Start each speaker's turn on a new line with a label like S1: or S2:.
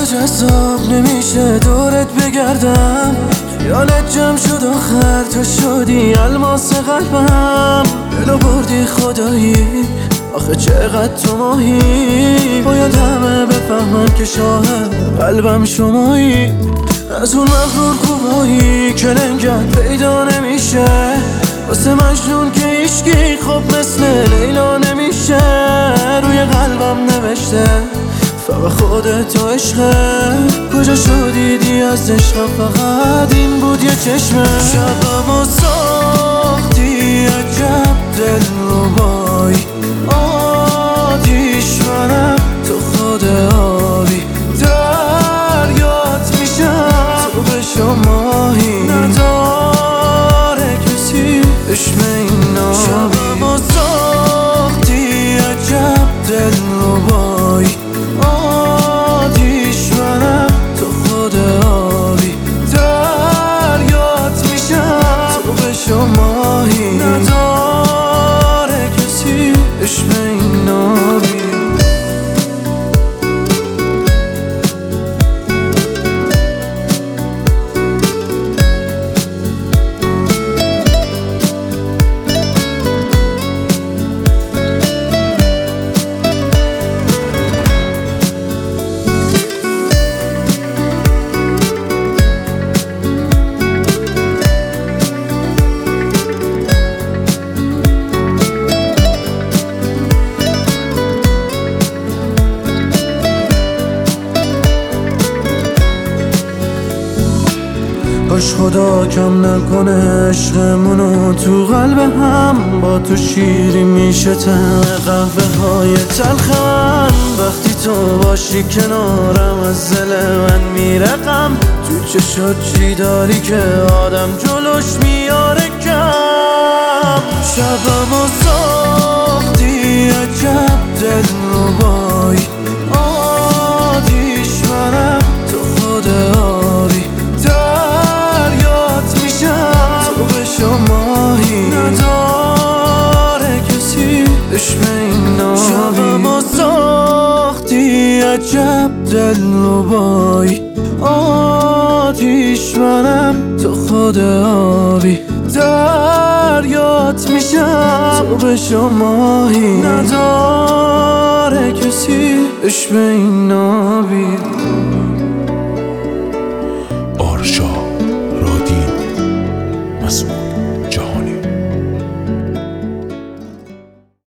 S1: جذاب نمیشه دورت بگردم، خیالت جمع شد آخر تو شدی الماس قلبم. دلو بردی خدایی آخه چقدر تو ماهی، باید همه بفهمن که شاهد قلبم شمایی. از اون مغرور خوبایی که لنگت پیدا نمیشه، واسه مجنون که عشقی خب مثل لیلا نمیشه. روی قلبم نوشته فقط خودت و عشقه، کجا شدیدی از عشقم فقط این بود یه چشمه. شبمو ساختی عجب دلربایی، آتیش منم تو خود آبی، دریات میشم تو بشو ماهی، نداره کسی عشق این نابی. شبمو ساختی عجب دلربایی، آتیش منم تو خود آبی، دریات میشم تو بشو ماهی، نداره کسی عشق این نابی. باش خدا کم نکنه عشقمونو تو قلب هم، با تو شیری میشه طعم قهوه های تلخ من. وقتی تو باشی کنارم از دل من میره غم، تو چشات چی داری که آدم جلوش میاره کم. شبمو ساختی عجب دلربایی، آتیش منم تو خود آبی، ماهی نداره کسی عشق این نابی. شبمو ساختی عجب دلربایی، آتیش منم تو خود آبی، دریات میشم تو بشو ماهی، نداره کسی عشق این نابی.